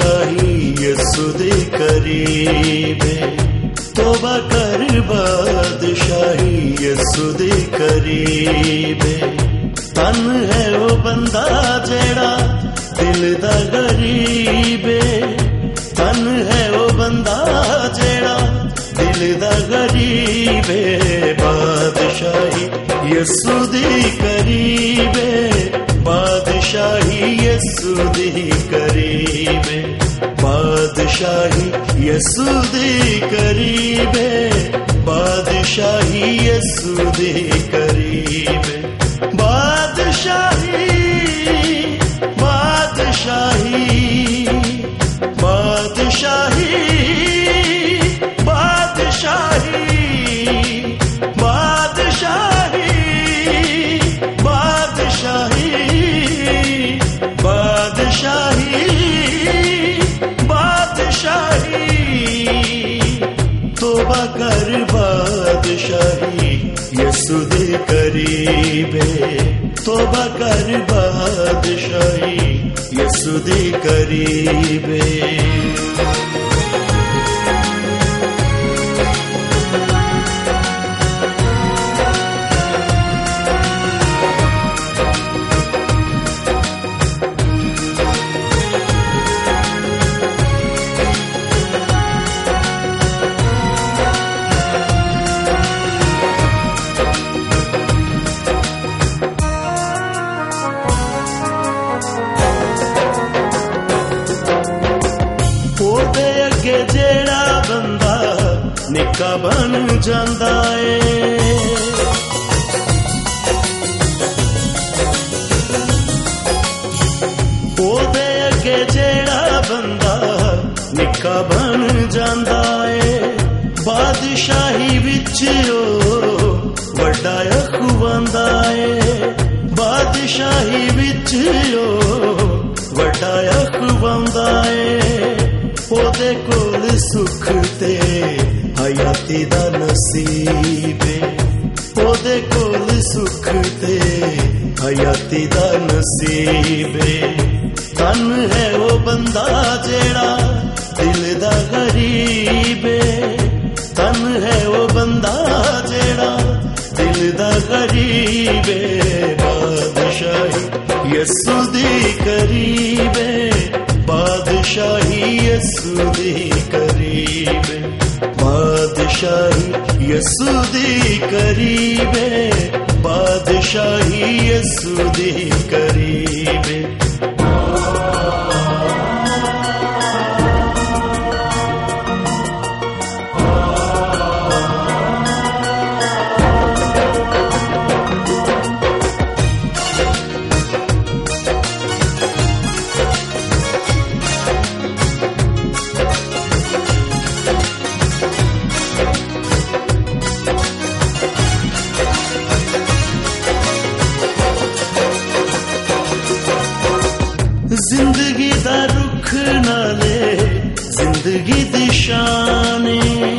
बादशाही यसु दे करीबे तोबा कर बादशाही यसु दे करीबे तन है वो बंदा जेड़ा दिल दा गरीबे तन है वो बंदा जेड़ा दिल दा गरीबे बादशाही यसु दे करीबे बादशाही यसु दे करीबे बादशाही यसु दे करीबे बादशाही यसु दे करीबे बादशाही बादशाही बादशाही बादशाही बादशाही बादशाही बादशाही बादशाही तोबा कर बादशाही यसु दे करीबे तोबा कर बादशाही यसु दे करीबे निका बन जांदा है ओदे अगे जेड़ा बंदा निका बन जांदा है बादशाही विच ओ वड्डा अखवांदा है बादशाही विच ओ वड्डा अखवांदा है ओदे कोल सुख ते हयाती दा नसीबे ओदे कोल सुख ते हयाती दा नसीबे तन है वो बंदा जेड़ा दिल दा गरीबे तन है वो बंदा जेड़ा दिल दा गरीबे बादशाही यसु दे करीबे बादशाही यसु दे करीबे बादशाही यसु दे करीबे बादशाही यसु दे करीबे जिंदगी दा रुख नाले जिंदगी दी शाने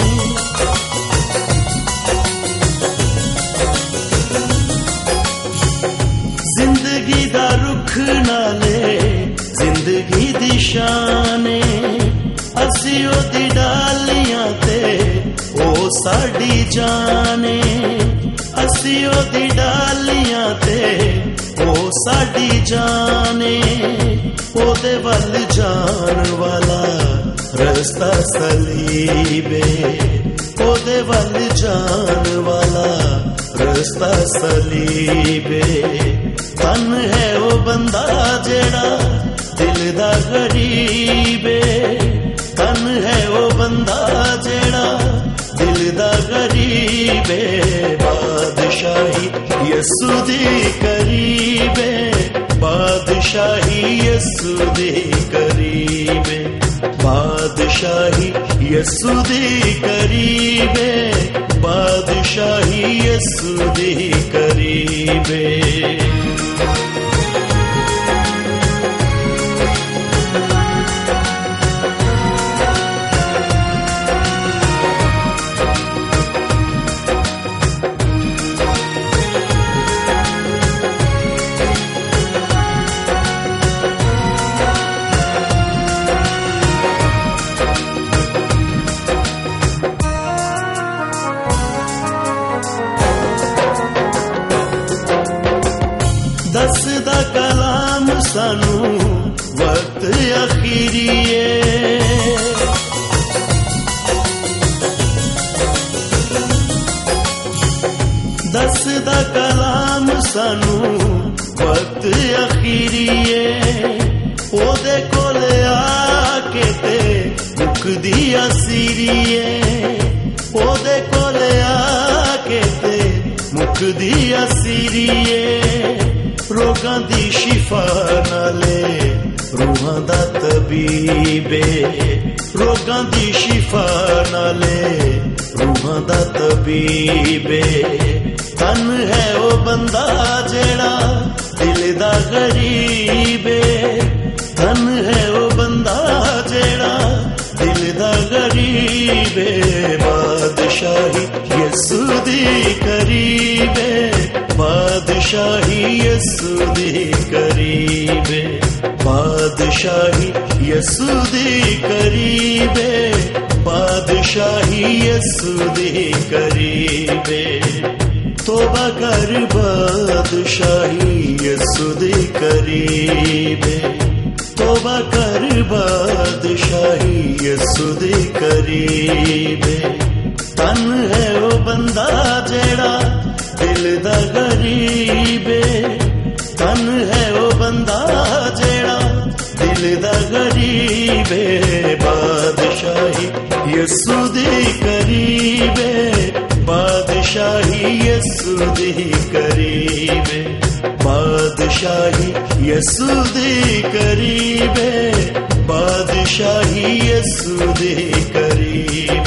जिंदगी दा रुख नाले जिंदगी दी शाने असी ओदी डालियां ते ओ साडी जाने असी ओदी डालियां ते ओ साडी जाने ओदे वल जान वाला रस्ता सलीबे ओदे वल जान वाला रस्ता सलीबे तन है वो बंदा जेड़ा दिल दा गरीबे तन है वो बंदा जेड़ा दिल दा गरीबे बादशाही यसु दे करीबे बादशाही यसु दे करीबे बादशाही यसु दे करीबे बादशाही यसु दे करीबे मुकदी असीरिए ओदे कोले आके ते मुकदी असीरिए रोगां दी शिफा नाले रूहां दा तबीबे रोगां दी शिफा नाले रूहां दा तबीबे तन है ओ बंदा जेड़ा दिल दा गरीबे तन है ओ बंदा जेड़ा दिल दा गरीबे बादशाही यसू दी करीबे बादशाही यसू दी करीबे बादशाही यसू दी करीबे बादशाही यसू दी करीबे तोबा कर बादशाही यसू दी करीबे तोबा कर बादशाही यसू दी करीबे तन है ओ बंदा जेड़ा दिल दा गरीबे तन है ओ बंदा जेड़ा दिल दा गरीबे बादशाही यसू दी करीबे बादशाही यसू दी करीबे बादशाही यसू दी करीबे बादशाही यसू दी करीबे